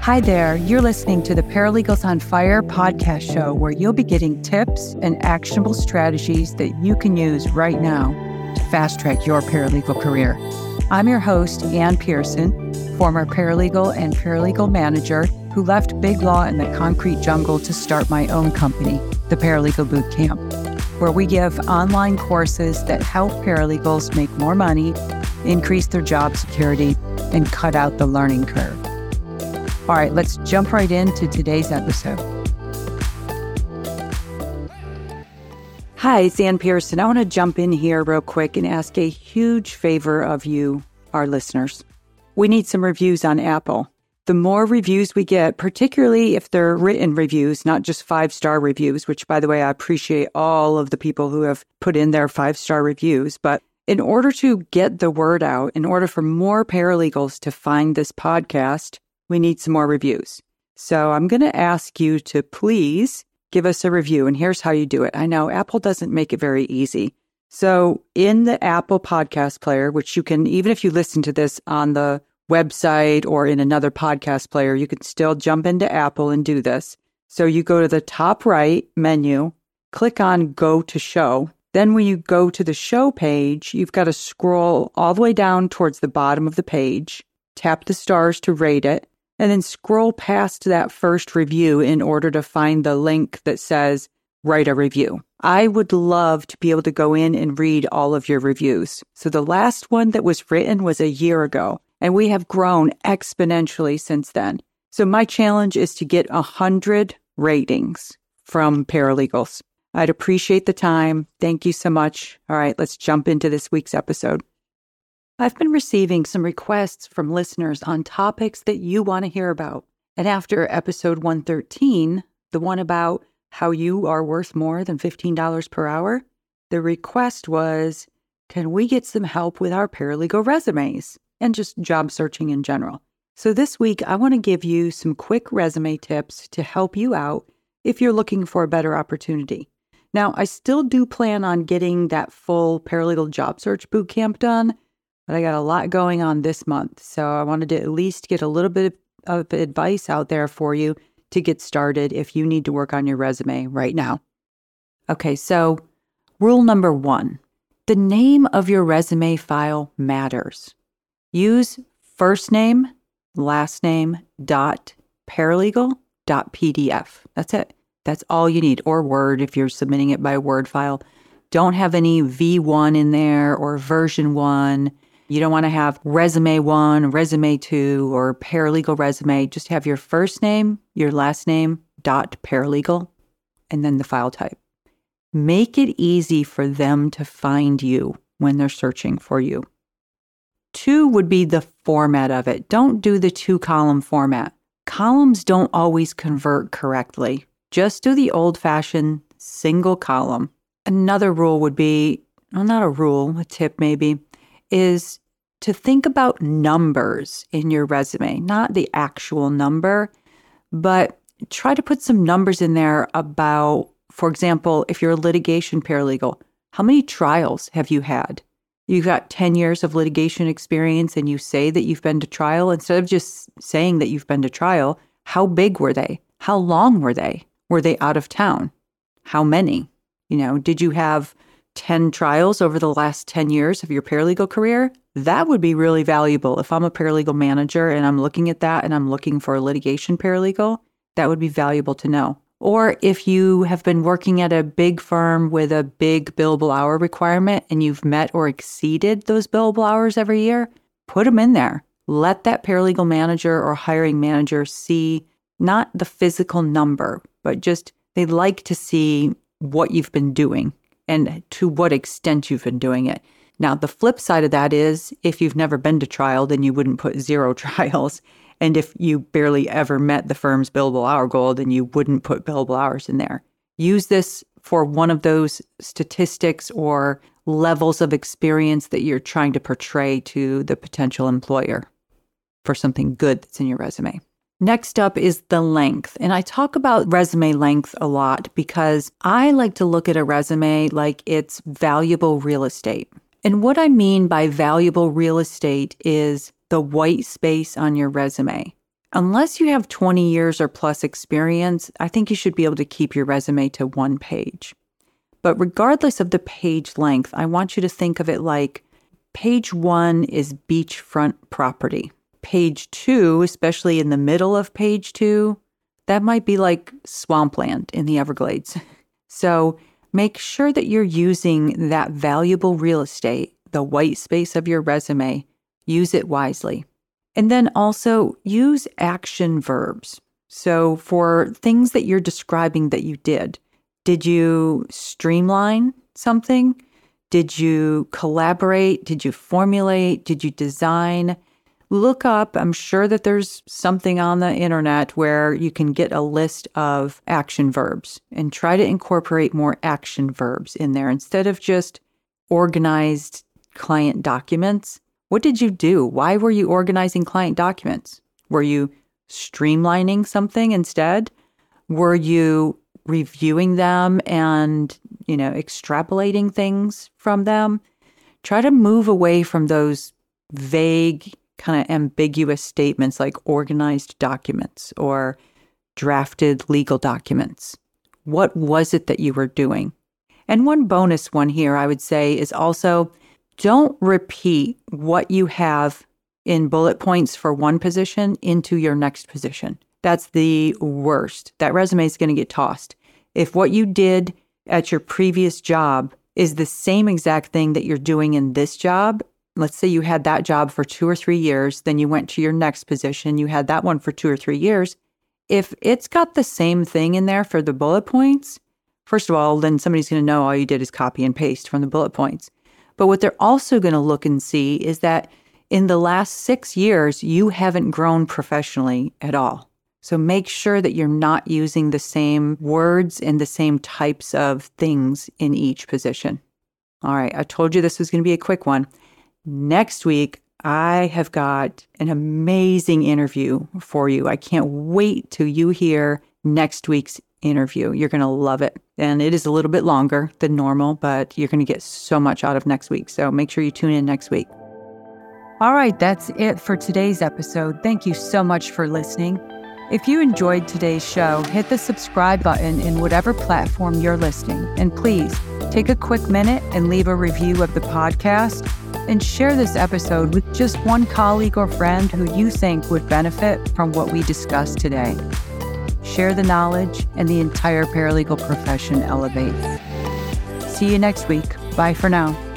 Hi there, you're listening to the Paralegals on Fire podcast show where you'll be getting tips and actionable strategies that you can use right now to fast track your paralegal career. I'm your host, Ann Pearson, former paralegal and paralegal manager who left big law in the concrete jungle to start my own company, the Paralegal Boot Camp, where we give online courses that help paralegals make more money, increase their job security, and cut out the learning curve. All right, let's jump right into today's episode. Hi, it's Ann Pearson. I want to jump in here real quick and ask a huge favor of you, our listeners. We need some reviews on Apple. The more reviews we get, particularly if they're written reviews, not just 5-star reviews, which, by the way, I appreciate all of the people who have put in their 5-star reviews. But in order to get the word out, in order for more paralegals to find this podcast, we need some more reviews. So I'm going to ask you to please give us a review. And here's how you do it. I know Apple doesn't make it very easy. So in the Apple podcast player, which you can, even if you listen to this on the website or in another podcast player, you can still jump into Apple and do this. So you go to the top right menu, click on Go to Show. Then when you go to the show page, you've got to scroll all the way down towards the bottom of the page, tap the stars to rate it, and then scroll past that first review in order to find the link that says write a review. I would love to be able to go in and read all of your reviews. So the last one that was written was a year ago, and we have grown exponentially since then. So my challenge is to get 100 ratings from paralegals. I'd appreciate the time. Thank you so much. All right, let's jump into this week's episode. I've been receiving some requests from listeners on topics that you want to hear about. And after episode 113, the one about how you are worth more than $15 per hour, the request was, can we get some help with our paralegal resumes and just job searching in general? So this week, I want to give you some quick resume tips to help you out if you're looking for a better opportunity. Now, I still do plan on getting that full paralegal job search boot camp done, but I got a lot going on this month, so I wanted to at least get a little bit of advice out there for you to get started if you need to work on your resume right now. Okay, so rule number 1, the name of your resume file matters. Use first name, last name, .paralegal.pdf. That's it. That's all you need, or Word if you're submitting it by Word file. Don't have any V1 in there or version 1. You don't want to have resume 1, resume 2, or paralegal resume. Just have your first name, your last name, .paralegal, and then the file type. Make it easy for them to find you when they're searching for you. 2 would be the format of it. Don't do the 2-column format. Columns don't always convert correctly. Just do the old-fashioned single column. Another rule would be, well, not a rule, a tip maybe, is to think about numbers in your resume, not the actual number, but try to put some numbers in there about, for example, if you're a litigation paralegal, how many trials have you had? You've got 10 years of litigation experience and you say that you've been to trial. Instead of just saying that you've been to trial, how big were they? How long were they? Were they out of town? How many? Did you have 10 trials over the last 10 years of your paralegal career? That would be really valuable. If I'm a paralegal manager and I'm looking at that and I'm looking for a litigation paralegal, that would be valuable to know. Or if you have been working at a big firm with a big billable hour requirement and you've met or exceeded those billable hours every year, put them in there. Let that paralegal manager or hiring manager see not the physical number, but just they like to see what you've been doing and to what extent you've been doing it. Now, the flip side of that is if you've never been to trial, then you wouldn't put 0 trials. And if you barely ever met the firm's billable hour goal, then you wouldn't put billable hours in there. Use this for one of those statistics or levels of experience that you're trying to portray to the potential employer for something good that's in your resume. Next up is the length. And I talk about resume length a lot because I like to look at a resume like it's valuable real estate. And what I mean by valuable real estate is the white space on your resume. Unless you have 20 years or plus experience, I think you should be able to keep your resume to 1 page. But regardless of the page length, I want you to think of it like page 1 is beachfront property. Page 2, especially in the middle of page 2, that might be like swampland in the Everglades. So make sure that you're using that valuable real estate, the white space of your resume. Use it wisely. And then also use action verbs. So for things that you're describing that you did you streamline something? Did you collaborate? Did you formulate? Did you design? Look up. I'm sure that there's something on the internet where you can get a list of action verbs and try to incorporate more action verbs in there instead of just organized client documents. What did you do? Why were you organizing client documents? Were you streamlining something instead? Were you reviewing them and, extrapolating things from them? Try to move away from those vague, kind of ambiguous statements like organized documents or drafted legal documents. What was it that you were doing? And one bonus one here I would say is also, don't repeat what you have in bullet points for one position into your next position. That's the worst. That resume is going to get tossed. If what you did at your previous job is the same exact thing that you're doing in this job, let's say you had that job for 2 or 3 years, then you went to your next position, you had that one for 2 or 3 years. If it's got the same thing in there for the bullet points, first of all, then somebody's going to know all you did is copy and paste from the bullet points. But what they're also going to look and see is that in the last 6 years, you haven't grown professionally at all. So make sure that you're not using the same words and the same types of things in each position. All right, I told you this was going to be a quick one. Next week, I have got an amazing interview for you. I can't wait till you hear next week's interview. You're going to love it. And it is a little bit longer than normal, but you're going to get so much out of next week. So make sure you tune in next week. All right, that's it for today's episode. Thank you so much for listening. If you enjoyed today's show, hit the subscribe button in whatever platform you're listening. And please take a quick minute and leave a review of the podcast and share this episode with just one colleague or friend who you think would benefit from what we discussed today. Share the knowledge and the entire paralegal profession elevates. See you next week. Bye for now.